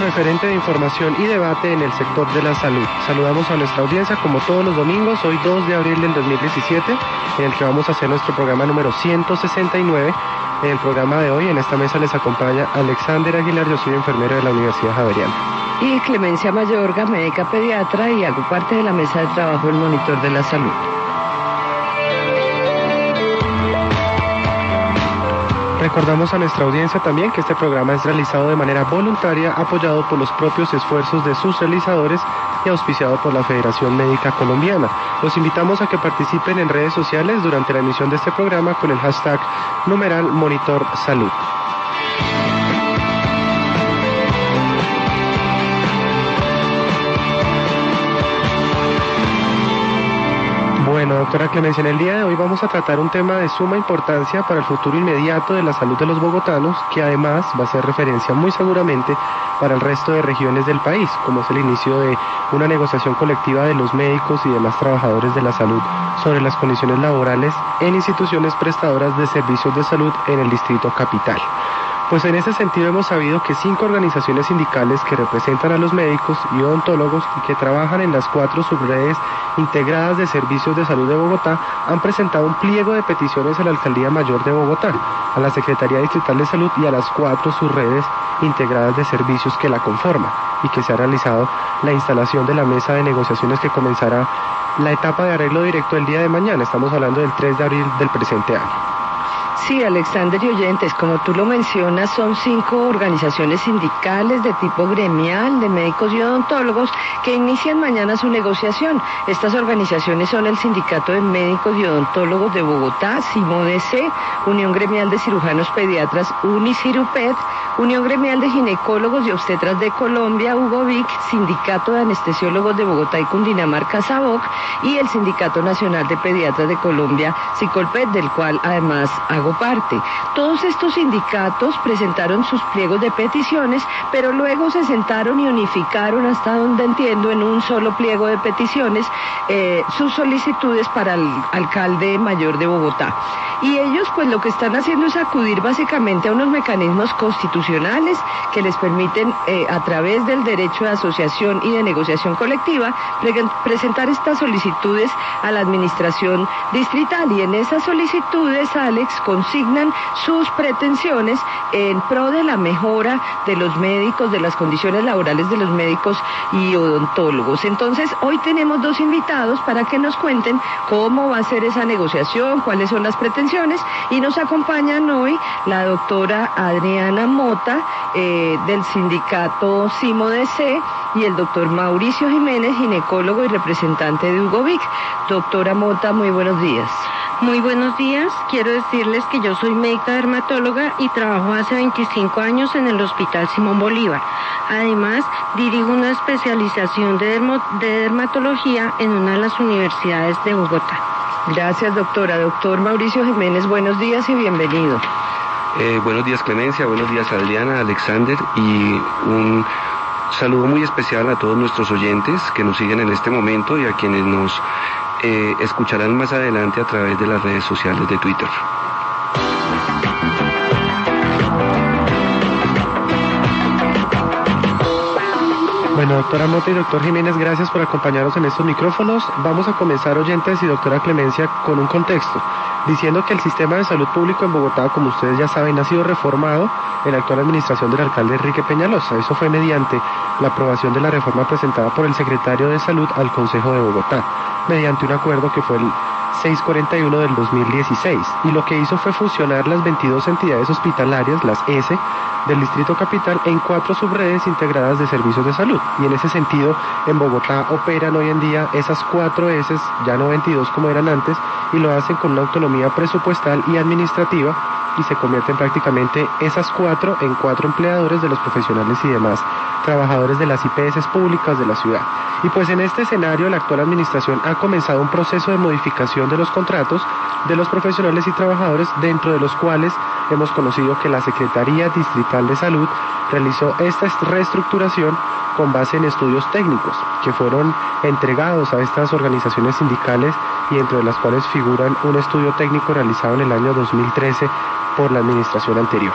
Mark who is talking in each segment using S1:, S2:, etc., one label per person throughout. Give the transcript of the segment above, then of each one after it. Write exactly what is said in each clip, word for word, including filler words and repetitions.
S1: referente de información y debate en el sector de la salud. Saludamos a nuestra audiencia como todos los domingos, hoy dos de abril del dos mil diecisiete, en el que vamos a hacer nuestro programa número ciento sesenta y nueve. En el programa de hoy, en esta mesa les acompaña Alexander Aguilar, yo soy enfermero de la Universidad Javeriana.
S2: Y Clemencia Mayorga, médica pediatra, y hago parte de la mesa de trabajo del Monitor de la Salud.
S1: Recordamos a nuestra audiencia también que este programa es realizado de manera voluntaria, apoyado por los propios esfuerzos de sus realizadores y auspiciado por la Federación Médica Colombiana. Los invitamos a que participen en redes sociales durante la emisión de este programa con el hashtag numeral Monitor Salud. Bueno, doctora Clemencia, en el día de hoy vamos a tratar un tema de suma importancia para el futuro inmediato de la salud de los bogotanos, que además va a ser referencia muy seguramente para el resto de regiones del país, como es el inicio de una negociación colectiva de los médicos y demás trabajadores de la salud sobre las condiciones laborales en instituciones prestadoras de servicios de salud en el Distrito Capital. Pues en ese sentido hemos sabido que cinco organizaciones sindicales que representan a los médicos y odontólogos y que trabajan en las cuatro subredes integradas de servicios de salud de Bogotá han presentado un pliego de peticiones a la Alcaldía Mayor de Bogotá, a la Secretaría Distrital de Salud y a las cuatro subredes integradas de servicios que la conforman, y que se ha realizado la instalación de la mesa de negociaciones que comenzará la etapa de arreglo directo el día de mañana. Estamos hablando del tres de abril del presente año.
S2: Sí, Alexander y oyentes, como tú lo mencionas, son cinco organizaciones sindicales de tipo gremial de médicos y odontólogos que inician mañana su negociación. Estas organizaciones son el Sindicato de Médicos y Odontólogos de Bogotá, SIMODC, Unión Gremial de Cirujanos Pediatras, UNICIRUPED, Unión Gremial de Ginecólogos y Obstetras de Colombia, UGOVIC, Sindicato de Anestesiólogos de Bogotá y Cundinamarca, SABOC, y el Sindicato Nacional de Pediatras de Colombia, SICOLPED, del cual además hago parte. Todos estos sindicatos presentaron sus pliegos de peticiones, pero luego se sentaron y unificaron, hasta donde entiendo, en un solo pliego de peticiones, eh, sus solicitudes para el alcalde mayor de Bogotá. Y ellos pues lo que están haciendo es acudir básicamente a unos mecanismos constitucionales que les permiten eh, a través del derecho de asociación y de negociación colectiva pre- presentar estas solicitudes a la administración distrital, y en esas solicitudes, Alex, consignan sus pretensiones en pro de la mejora de los médicos, de las condiciones laborales de los médicos y odontólogos. Entonces hoy tenemos dos invitados para que nos cuenten cómo va a ser esa negociación, cuáles son las pretensiones. Y nos acompañan hoy la doctora Adriana Mota, eh, del sindicato SIMODC, y el doctor Mauricio Jiménez, ginecólogo y representante de UGOVIC. Doctora Mota, muy buenos días.
S3: Muy buenos días. Quiero decirles que yo soy médica dermatóloga y trabajo hace veinticinco años en el Hospital Simón Bolívar. Además, dirijo una especialización de, dermo- de dermatología en una de las universidades de Bogotá.
S2: Gracias, doctora. Doctor Mauricio Jiménez, buenos días y bienvenido.
S4: Eh, buenos días, Clemencia, buenos días, Adriana, Alexander, y un saludo muy especial a todos nuestros oyentes que nos siguen en este momento y a quienes nos eh, escucharán más adelante a través de las redes sociales de Twitter.
S1: Bueno, doctora Mota y doctor Jiménez, gracias por acompañarnos en estos micrófonos. Vamos a comenzar, oyentes y doctora Clemencia, con un contexto, diciendo que el sistema de salud público en Bogotá, como ustedes ya saben, ha sido reformado en la actual administración del alcalde Enrique Peñalosa. Eso fue mediante la aprobación de la reforma presentada por el secretario de Salud al Consejo de Bogotá, mediante un acuerdo que fue el seiscientos cuarenta y uno del dos mil dieciséis, y lo que hizo fue fusionar las veintidós entidades hospitalarias, las S, del Distrito Capital en cuatro subredes integradas de servicios de salud. Y en ese sentido, en Bogotá operan hoy en día esas cuatro S, ya no veintidós como eran antes, y lo hacen con una autonomía presupuestal y administrativa, y se convierten prácticamente esas cuatro en cuatro empleadores de los profesionales y demás trabajadores de las I P S públicas de la ciudad. Y pues en este escenario la actual administración ha comenzado un proceso de modificación de los contratos de los profesionales y trabajadores, dentro de los cuales hemos conocido que la Secretaría Distrital de Salud realizó esta reestructuración con base en estudios técnicos que fueron entregados a estas organizaciones sindicales, y entre las cuales figuran un estudio técnico realizado en el año dos mil trece por la administración anterior.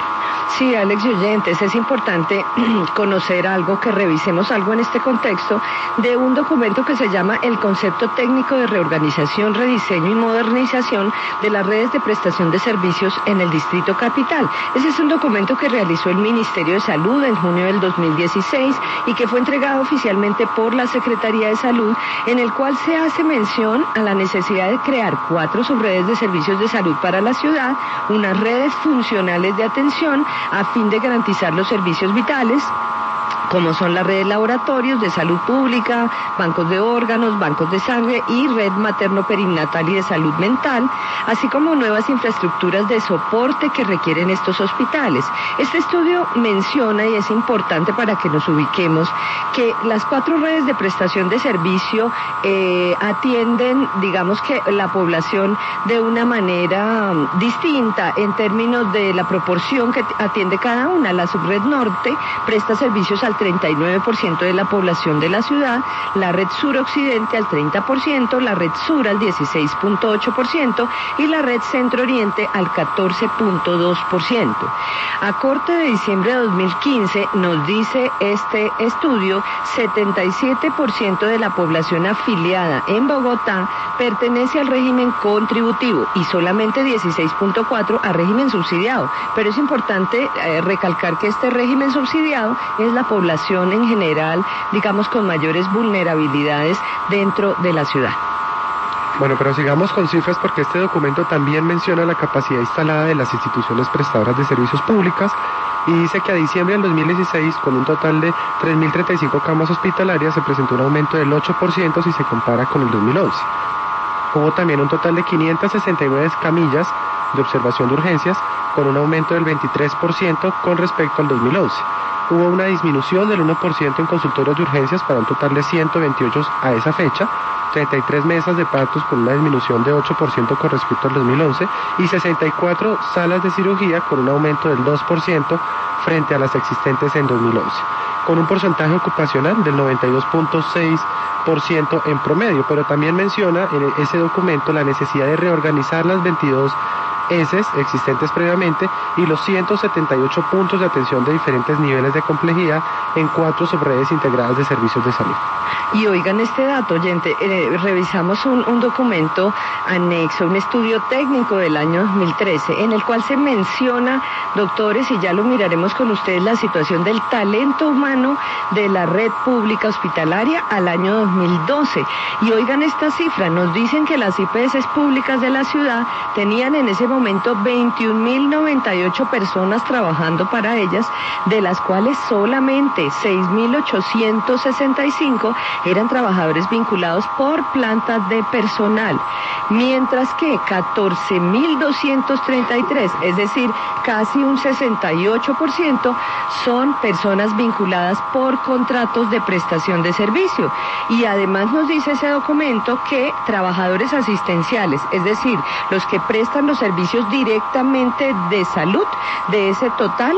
S2: Sí, Alex y oyentes, es importante conocer algo, que revisemos algo en este contexto de un documento que se llama el Concepto Técnico de Reorganización, Rediseño y Modernización de las Redes de Prestación de Servicios en el Distrito Capital. Ese es un documento que realizó el Ministerio de Salud en junio del dos mil dieciséis y que fue entregado oficialmente por la Secretaría de Salud, en el cual se hace mención a la necesidad de crear cuatro subredes de servicios de salud para la ciudad, unas redes funcionales de atención a fin de garantizar los servicios vitales, como son la red de laboratorios de salud pública, bancos de órganos, bancos de sangre y red materno-perinatal y de salud mental, así como nuevas infraestructuras de soporte que requieren estos hospitales. Este estudio menciona, y es importante para que nos ubiquemos, que las cuatro redes de prestación de servicio eh, atienden, digamos que la población de una manera um, distinta en términos de la proporción que atiende cada una. La subred norte presta servicios al treinta y nueve por ciento de la población de la ciudad, la red sur-occidente al treinta por ciento, la red sur al dieciséis punto ocho por ciento y la red centro-oriente al catorce punto dos por ciento. A corte de diciembre de dos mil quince, nos dice este estudio, setenta y siete por ciento de la población afiliada en Bogotá pertenece al régimen contributivo y solamente dieciséis punto cuatro por ciento al régimen subsidiado. Pero es importante eh, recalcar que este régimen subsidiado es la población en general, digamos, con mayores vulnerabilidades dentro de la ciudad.
S1: Bueno, pero sigamos con cifras porque este documento también menciona la capacidad instalada de las instituciones prestadoras de servicios públicas y dice que a diciembre del dos mil dieciséis, con un total de tres mil treinta y cinco camas hospitalarias, se presentó un aumento del ocho por ciento si se compara con el dos mil once. Hubo también un total de quinientas sesenta y nueve camillas de observación de urgencias, con un aumento del veintitrés por ciento con respecto al dos mil once. Hubo una disminución del uno por ciento en consultorios de urgencias para un total de ciento veintiocho a esa fecha, treinta y tres mesas de partos con una disminución de ocho por ciento con respecto al dos mil once y sesenta y cuatro salas de cirugía con un aumento del dos por ciento frente a las existentes en dos mil once, con un porcentaje ocupacional del noventa y dos punto seis por ciento en promedio, pero también menciona en ese documento la necesidad de reorganizar las veintidós E S Es existentes previamente y los ciento setenta y ocho puntos de atención de diferentes niveles de complejidad en cuatro subredes integradas de servicios de salud.
S2: Y oigan este dato, oyente, eh, revisamos un, un documento anexo, un estudio técnico del año dos mil trece, en el cual se menciona, doctores, y ya lo miraremos con ustedes, la situación del talento humano de la red pública hospitalaria al año dos mil doce. Y oigan esta cifra, nos dicen que las I P S públicas de la ciudad tenían en ese momento veintiún mil noventa y ocho personas trabajando para ellas, de las cuales solamente seis mil ochocientos sesenta y cinco eran trabajadores vinculados por plantas de personal, mientras que catorce mil doscientos treinta y tres, es decir, casi un sesenta y ocho por ciento, son personas vinculadas por contratos de prestación de servicio. Y además nos dice ese documento que trabajadores asistenciales, es decir, los que prestan los servicios directamente de salud, de ese total,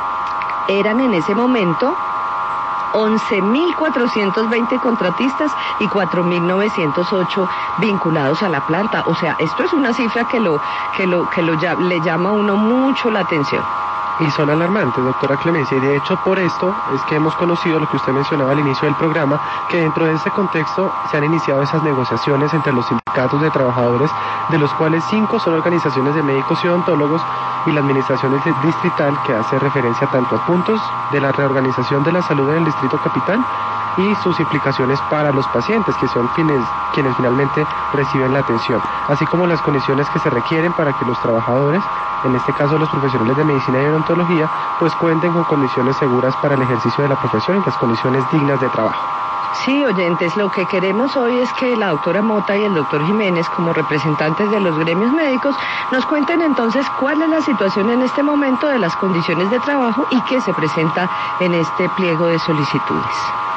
S2: eran en ese momento once mil cuatrocientos veinte contratistas y cuatro mil novecientos ocho vinculados a la planta. O sea, esto es una cifra que lo que lo que lo le llama a uno mucho la atención.
S1: Y son alarmantes, doctora Clemencia, y de hecho por esto es que hemos conocido lo que usted mencionaba al inicio del programa, que dentro de ese contexto se han iniciado esas negociaciones entre los sindicatos de trabajadores, de los cuales cinco son organizaciones de médicos y odontólogos, y la administración distrital, que hace referencia tanto a puntos de la reorganización de la salud en el Distrito Capital y sus implicaciones para los pacientes, que son quienes, quienes finalmente reciben la atención, así como las condiciones que se requieren para que los trabajadores, en este caso los profesionales de medicina y odontología, pues cuenten con condiciones seguras para el ejercicio de la profesión y las condiciones dignas de trabajo.
S2: Sí, oyentes, lo que queremos hoy es que la doctora Mota y el doctor Jiménez, como representantes de los gremios médicos, nos cuenten entonces cuál es la situación en este momento de las condiciones de trabajo y qué se presenta en este pliego de solicitudes.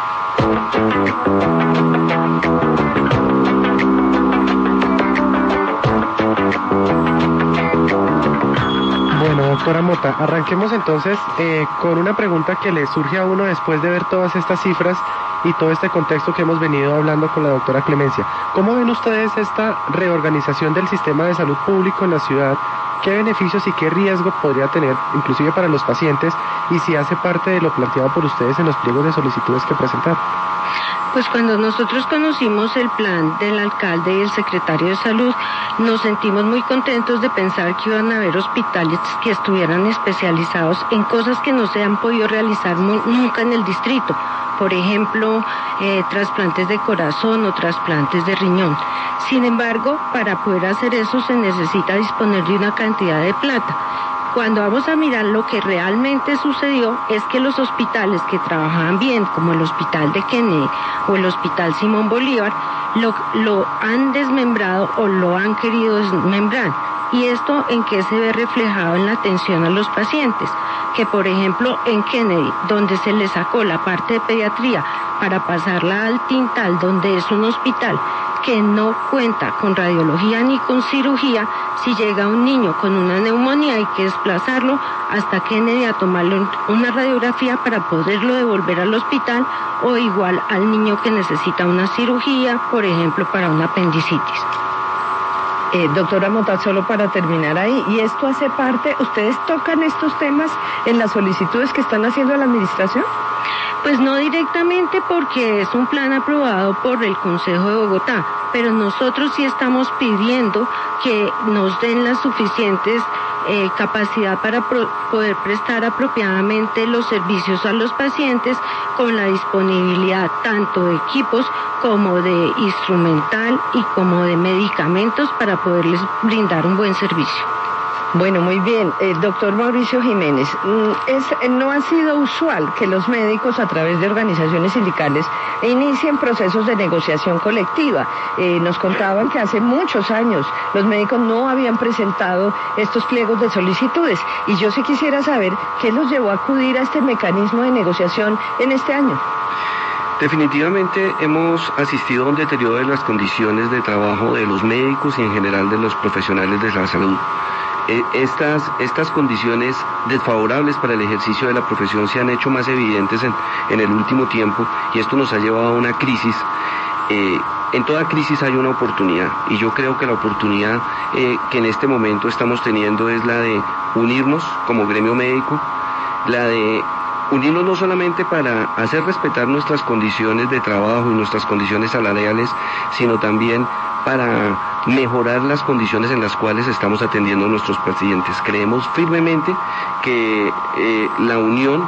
S1: Bueno, doctora Mota, arranquemos entonces eh, con una pregunta que le surge a uno después de ver todas estas cifras y todo este contexto que hemos venido hablando con la doctora Clemencia. ¿Cómo ven ustedes esta reorganización del sistema de salud público en la ciudad? ¿Qué beneficios y qué riesgo podría tener, inclusive para los pacientes, y si hace parte de lo planteado por ustedes en los pliegos de solicitudes que presentaron?
S3: Pues cuando nosotros conocimos el plan del alcalde y el secretario de salud, nos sentimos muy contentos de pensar que iban a haber hospitales que estuvieran especializados en cosas que no se han podido realizar nunca en el distrito. Por ejemplo, eh, trasplantes de corazón o trasplantes de riñón. Sin embargo, para poder hacer eso se necesita disponer de una cantidad de plata. Cuando vamos a mirar lo que realmente sucedió es que los hospitales que trabajaban bien, como el Hospital de Kennedy o el Hospital Simón Bolívar, lo, lo han desmembrado o lo han querido desmembrar. ¿Y esto en qué se ve reflejado en la atención a los pacientes? Que por ejemplo en Kennedy, donde se le sacó la parte de pediatría para pasarla al Tintal, donde es un hospital que no cuenta con radiología ni con cirugía, si llega un niño con una neumonía hay que desplazarlo hasta Kennedy a tomarle una radiografía para poderlo devolver al hospital, o igual al niño que necesita una cirugía, por ejemplo para una apendicitis.
S2: Eh, doctora Mota, solo para terminar ahí, ¿y esto hace parte, ustedes tocan estos temas en las solicitudes que están haciendo a la administración?
S3: Pues no directamente porque es un plan aprobado por el Consejo de Bogotá, pero nosotros sí estamos pidiendo que nos den las suficientes eh, capacidad para pro- poder prestar apropiadamente los servicios a los pacientes con la disponibilidad tanto de equipos como de instrumental y como de medicamentos para poderles brindar un buen servicio.
S2: Bueno, muy bien. Eh, doctor Mauricio Jiménez, es, no ha sido usual que los médicos a través de organizaciones sindicales inicien procesos de negociación colectiva. Eh, nos contaban que hace muchos años los médicos no habían presentado estos pliegos de solicitudes, y yo sí quisiera saber qué los llevó a acudir a este mecanismo de negociación en este año.
S4: Definitivamente hemos asistido a un deterioro de las condiciones de trabajo de los médicos y en general de los profesionales de la salud. Estas, estas condiciones desfavorables para el ejercicio de la profesión se han hecho más evidentes en, en el último tiempo, y esto nos ha llevado a una crisis. Eh, en toda crisis hay una oportunidad, y yo creo que la oportunidad eh, que en este momento estamos teniendo es la de unirnos como gremio médico, la de unirnos no solamente para hacer respetar nuestras condiciones de trabajo y nuestras condiciones salariales, sino también para mejorar las condiciones en las cuales estamos atendiendo a nuestros pacientes. Creemos firmemente que eh, la unión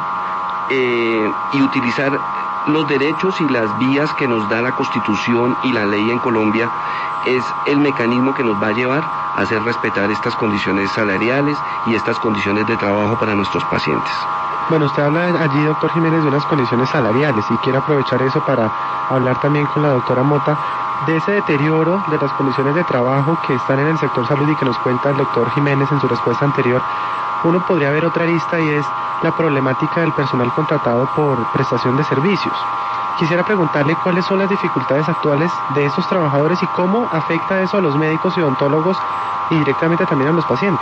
S4: eh, y utilizar los derechos y las vías que nos da la Constitución y la ley en Colombia es el mecanismo que nos va a llevar a hacer respetar estas condiciones salariales y estas condiciones de trabajo para nuestros pacientes.
S1: Bueno, usted habla allí, doctor Jiménez, de unas condiciones salariales, y quiero aprovechar eso para hablar también con la doctora Mota de ese deterioro de las condiciones de trabajo que están en el sector salud y que nos cuenta el doctor Jiménez en su respuesta anterior. Uno podría ver otra arista, y es la problemática del personal contratado por prestación de servicios. Quisiera preguntarle cuáles son las dificultades actuales de estos trabajadores y cómo afecta eso a los médicos y odontólogos y directamente también a los pacientes.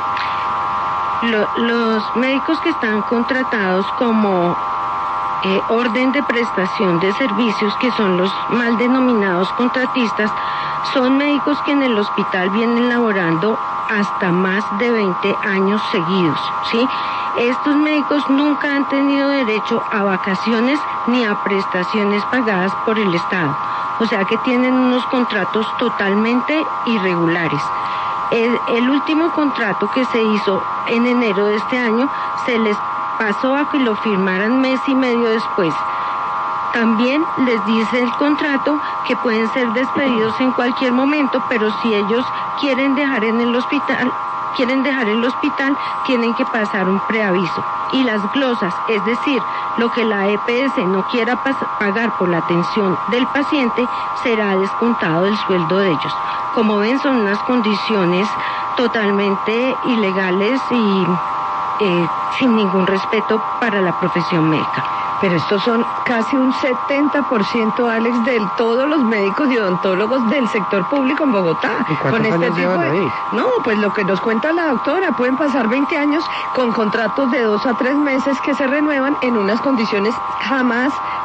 S3: Lo, los médicos que están contratados como eh, orden de prestación de servicios, que son los mal denominados contratistas, son médicos que en el hospital vienen laborando hasta más de veinte años seguidos, ¿sí? Estos médicos nunca han tenido derecho a vacaciones ni a prestaciones pagadas por el Estado, o sea que tienen unos contratos totalmente irregulares. El, el último contrato que se hizo en enero de este año se les pasó a que lo firmaran mes y medio después. También les dice el contrato que pueden ser despedidos en cualquier momento, pero si ellos quieren dejar en el hospital, quieren dejar el hospital, tienen que pasar un preaviso. Y las glosas, es decir, lo que la E P S no quiera pagar por la atención del paciente, será descontado del sueldo de ellos. Como ven, son unas condiciones totalmente ilegales y eh, sin ningún respeto para la profesión médica.
S2: Pero estos son casi un setenta por ciento, Alex, de todos los médicos y odontólogos del sector público en Bogotá.
S1: ¿Y cuántos
S2: con este
S1: años
S2: tipo
S1: llevan
S2: de...
S1: ahí?
S2: No, pues lo que nos cuenta la doctora, pueden pasar veinte años con contratos de dos a tres meses que se renuevan en unas condiciones jamás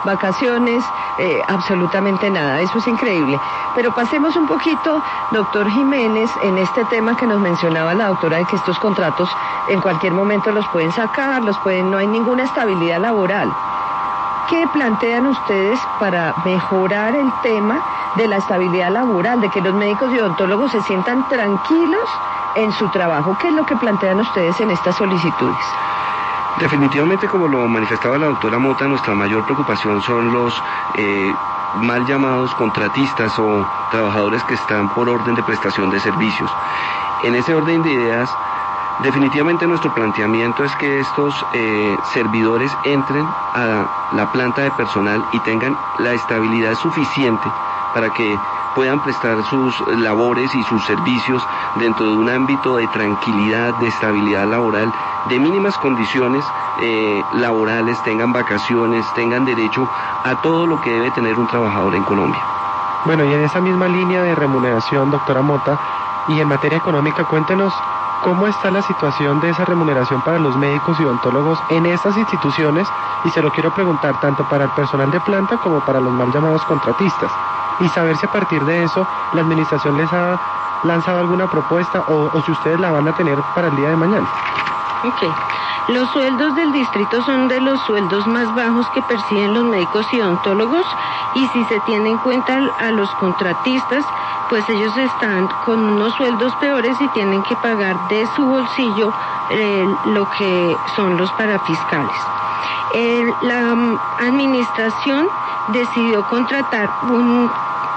S2: vacaciones, eh, absolutamente nada. Eso es increíble. Pero pasemos un poquito, doctor Jiménez, en este tema que nos mencionaba la doctora de que estos contratos en cualquier momento los pueden sacar, los pueden, no hay ninguna estabilidad laboral. ¿Qué plantean ustedes para mejorar el tema de la estabilidad laboral, de que los médicos y odontólogos se sientan tranquilos en su trabajo? ¿Qué es lo que plantean ustedes en estas solicitudes?
S4: Definitivamente, como lo manifestaba la doctora Mota, nuestra mayor preocupación son los eh, mal llamados contratistas o trabajadores que están por orden de prestación de servicios. En ese orden de ideas, definitivamente nuestro planteamiento es que estos eh, servidores entren a la planta de personal y tengan la estabilidad suficiente para que puedan prestar sus labores y sus servicios dentro de un ámbito de tranquilidad, de estabilidad laboral, de mínimas condiciones eh, laborales, tengan vacaciones, tengan derecho a todo lo que debe tener un trabajador en Colombia.
S1: Bueno, y en esa misma línea de remuneración, doctora Mota, y en materia económica, cuéntenos cómo está la situación de esa remuneración para los médicos y odontólogos en estas instituciones, y se lo quiero preguntar tanto para el personal de planta como para los mal llamados contratistas, y saber si a partir de eso la administración les ha lanzado alguna propuesta o, o si ustedes la van a tener para el día de mañana.
S3: Ok. Los sueldos del distrito son de los sueldos más bajos que perciben los médicos y odontólogos, y si se tiene en cuenta a los contratistas, pues ellos están con unos sueldos peores y tienen que pagar de su bolsillo eh, lo que son los parafiscales. Eh, la um, administración decidió contratar un,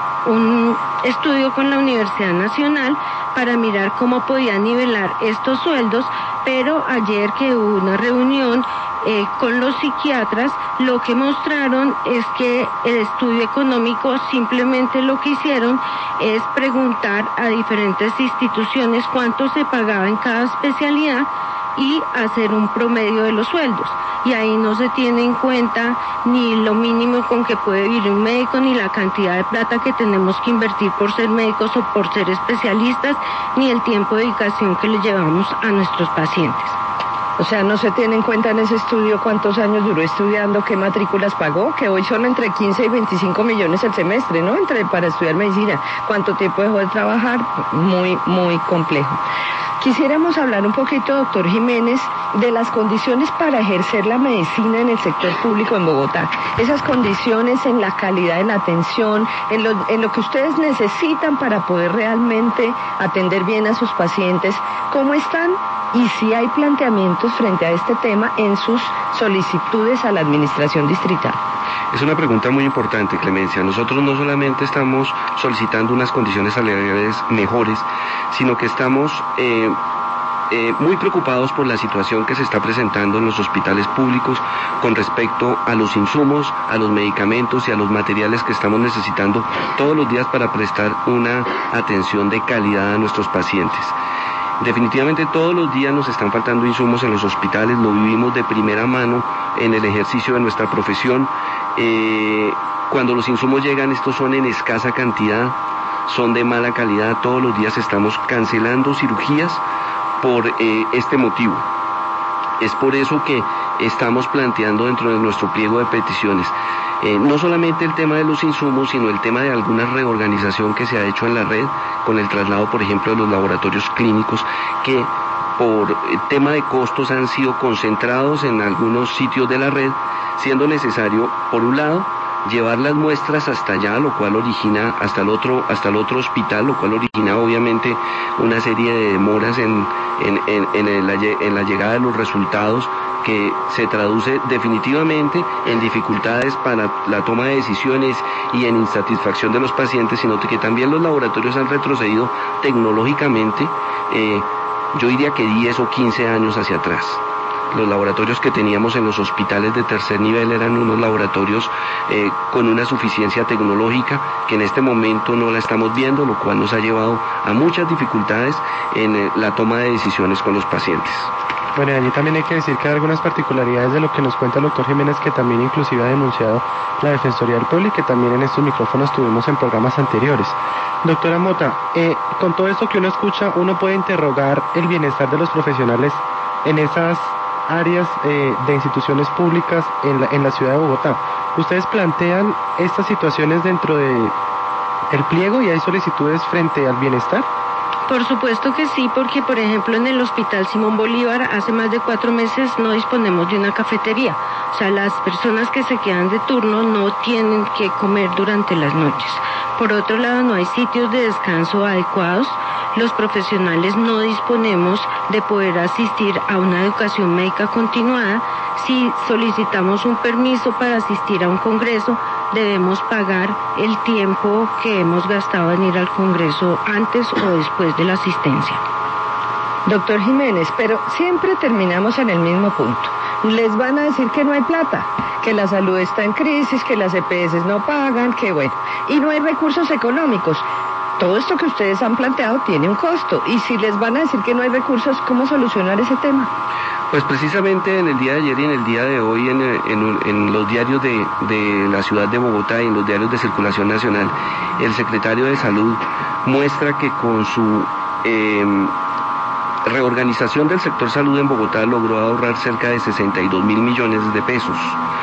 S3: un estudio con la Universidad Nacional para mirar cómo podía nivelar estos sueldos, pero ayer que hubo una reunión eh, con los psiquiatras, lo que mostraron es que el estudio económico simplemente lo que hicieron es preguntar a diferentes instituciones cuánto se pagaba en cada especialidad y hacer un promedio de los sueldos. Y ahí no se tiene en cuenta ni lo mínimo con que puede vivir un médico, ni la cantidad de plata que tenemos que invertir por ser médicos o por ser especialistas, ni el tiempo de dedicación que le llevamos a nuestros pacientes.
S2: O sea, no se tiene en cuenta en ese estudio cuántos años duró estudiando, qué matrículas pagó, que hoy son entre quince y veinticinco millones el semestre, ¿no? Entre para estudiar medicina. ¿Cuánto tiempo dejó de trabajar? Muy, muy complejo. Quisiéramos hablar un poquito, doctor Jiménez, de las condiciones para ejercer la medicina en el sector público en Bogotá. Esas condiciones en la calidad de la atención, en lo, en lo que ustedes necesitan para poder realmente atender bien a sus pacientes. ¿Cómo están? Y si hay planteamientos frente a este tema en sus solicitudes a la administración distrital.
S4: Es una pregunta muy importante, Clemencia. Nosotros no solamente estamos solicitando unas condiciones salariales mejores, sino que estamos eh, eh, muy preocupados por la situación que se está presentando en los hospitales públicos con respecto a los insumos, a los medicamentos y a los materiales que estamos necesitando todos los días para prestar una atención de calidad a nuestros pacientes. Definitivamente todos los días nos están faltando insumos en los hospitales, lo vivimos de primera mano en el ejercicio de nuestra profesión. Eh, cuando los insumos llegan, estos son en escasa cantidad, son de mala calidad, todos los días estamos cancelando cirugías por eh, este motivo. Es por eso que estamos planteando dentro de nuestro pliego de peticiones Eh, no solamente el tema de los insumos, sino el tema de alguna reorganización que se ha hecho en la red, con el traslado, por ejemplo, de los laboratorios clínicos, que por tema de costos han sido concentrados en algunos sitios de la red, siendo necesario, por un lado, llevar las muestras hasta allá, lo cual origina, hasta el otro, hasta el otro hospital, lo cual origina obviamente una serie de demoras en, en, en, en, el, en la llegada de los resultados, que se traduce definitivamente en dificultades para la toma de decisiones y en insatisfacción de los pacientes, sino que también los laboratorios han retrocedido tecnológicamente, eh, yo diría que diez o quince años hacia atrás. Los laboratorios que teníamos en los hospitales de tercer nivel eran unos laboratorios eh, con una suficiencia tecnológica que en este momento no la estamos viendo, lo cual nos ha llevado a muchas dificultades en eh, la toma de decisiones con los pacientes.
S1: Bueno, y allí también hay que decir que hay algunas particularidades de lo que nos cuenta el doctor Jiménez, que también inclusive ha denunciado la Defensoría del Pueblo y que también en estos micrófonos tuvimos en programas anteriores. Doctora Mota, eh, con todo esto que uno escucha, uno puede interrogar el bienestar de los profesionales en esas áreas eh, de instituciones públicas en la, en la ciudad de Bogotá. ¿Ustedes plantean estas situaciones dentro de el pliego y hay solicitudes frente al bienestar?
S3: Por supuesto que sí, porque por ejemplo en el Hospital Simón Bolívar hace más de cuatro meses no disponemos de una cafetería. O sea, las personas que se quedan de turno no tienen que comer durante las noches. Por otro lado, no hay sitios de descanso adecuados. Los profesionales no disponemos de poder asistir a una educación médica continuada. Si solicitamos un permiso para asistir a un congreso, debemos pagar el tiempo que hemos gastado en ir al congreso antes o después de la asistencia.
S2: Doctor Jiménez, pero siempre terminamos en el mismo punto. Les van a decir que no hay plata, que la salud está en crisis, que las E P S no pagan, que bueno, y no hay recursos económicos. Todo esto que ustedes han planteado tiene un costo, y si les van a decir que no hay recursos, ¿cómo solucionar ese tema?
S4: Pues precisamente en el día de ayer y en el día de hoy en, en, en los diarios de, de la ciudad de Bogotá y en los diarios de circulación nacional, el secretario de Salud muestra que con su eh, reorganización del sector salud en Bogotá logró ahorrar cerca de sesenta y dos mil millones de pesos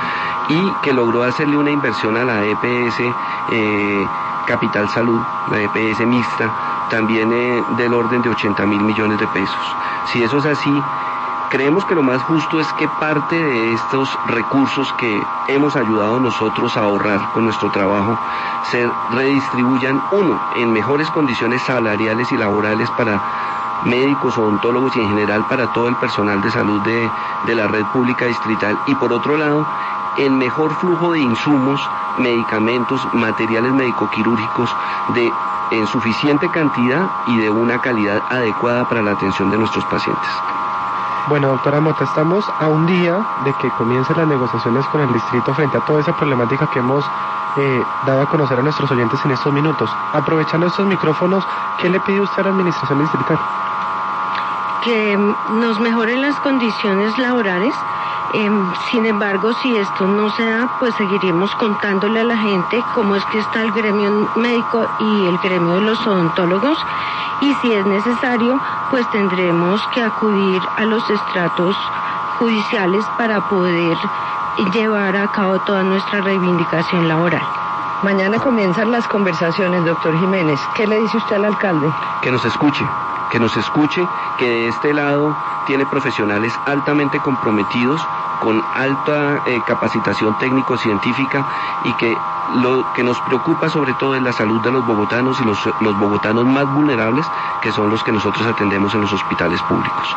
S4: y que logró hacerle una inversión a la E P S eh, Capital Salud, la E P S mixta, también eh, del orden de ochenta mil millones de pesos. Si eso es así, creemos que lo más justo es que parte de estos recursos que hemos ayudado nosotros a ahorrar con nuestro trabajo se redistribuyan, uno, en mejores condiciones salariales y laborales para médicos, odontólogos y en general para todo el personal de salud de, de la red pública distrital, y por otro lado, en mejor flujo de insumos, medicamentos, materiales médico-quirúrgicos de en suficiente cantidad y de una calidad adecuada para la atención de nuestros pacientes.
S1: Bueno, doctora Mota, estamos a un día de que comiencen las negociaciones con el distrito frente a toda esa problemática que hemos eh, dado a conocer a nuestros oyentes en estos minutos. Aprovechando estos micrófonos, ¿qué le pide usted a la administración distrital?
S3: Que nos mejoren las condiciones laborales. Eh, sin embargo, si esto no se da, pues seguiremos contándole a la gente cómo es que está el gremio médico y el gremio de los odontólogos, y si es necesario, pues tendremos que acudir a los estratos judiciales para poder llevar a cabo toda nuestra reivindicación laboral.
S2: Mañana comienzan las conversaciones, doctor Jiménez. ¿Qué le dice usted al alcalde?
S4: Que nos escuche, que nos escuche, que de este lado tiene profesionales altamente comprometidos, con alta eh, capacitación técnico-científica, y que lo que nos preocupa sobre todo es la salud de los bogotanos y los, los bogotanos más vulnerables, que son los que nosotros atendemos en los hospitales públicos.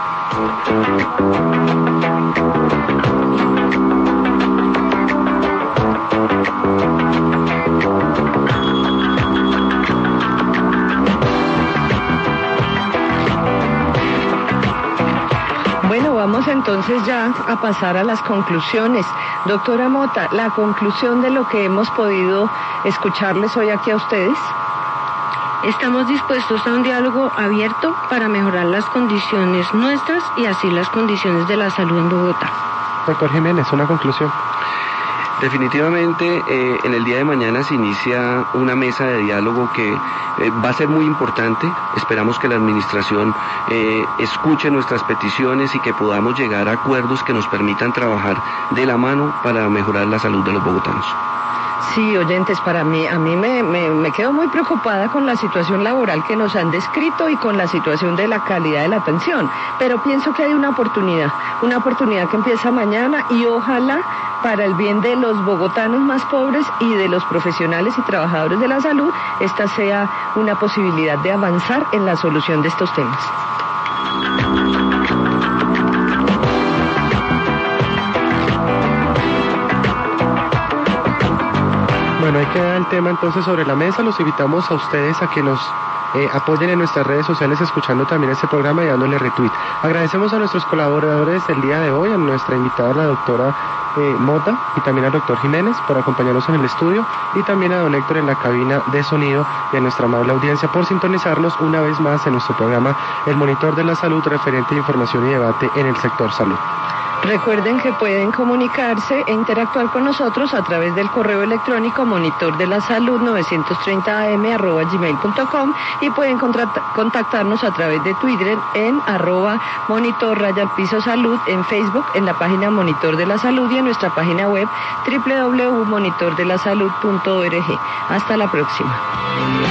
S2: Vamos entonces ya a pasar a las conclusiones. Doctora Mota, la conclusión de lo que hemos podido escucharles hoy aquí a ustedes.
S3: Estamos dispuestos a un diálogo abierto para mejorar las condiciones nuestras y así las condiciones de la salud en Bogotá.
S1: Doctor Jiménez, una conclusión.
S4: Definitivamente eh, en el día de mañana se inicia una mesa de diálogo que eh, va a ser muy importante. Esperamos que la administración eh, escuche nuestras peticiones y que podamos llegar a acuerdos que nos permitan trabajar de la mano para mejorar la salud de los bogotanos.
S2: Sí, oyentes, para mí, a mí me, me, me quedo muy preocupada con la situación laboral que nos han descrito y con la situación de la calidad de la atención, pero pienso que hay una oportunidad, una oportunidad que empieza mañana y ojalá para el bien de los bogotanos más pobres y de los profesionales y trabajadores de la salud, esta sea una posibilidad de avanzar en la solución de estos temas.
S1: Bueno, ahí queda el tema entonces sobre la mesa. Los invitamos a ustedes a que nos eh, apoyen en nuestras redes sociales escuchando también este programa y dándole retweet. Agradecemos a nuestros colaboradores del día de hoy, a nuestra invitada, la doctora eh, Mota, y también al doctor Jiménez por acompañarnos en el estudio, y también a don Héctor en la cabina de sonido, y a nuestra amable audiencia por sintonizarnos una vez más en nuestro programa El Monitor de la Salud, referente a información y debate en el sector salud.
S2: Recuerden que pueden comunicarse e interactuar con nosotros a través del correo electrónico monitor de la salud novecientos treinta a m arroba gmail punto com y pueden contactarnos a través de Twitter en arroba monitor raya al piso salud, en Facebook en la página Monitor de la Salud y en nuestra página web doble u doble u doble u punto monitor de la salud punto org. Hasta la próxima.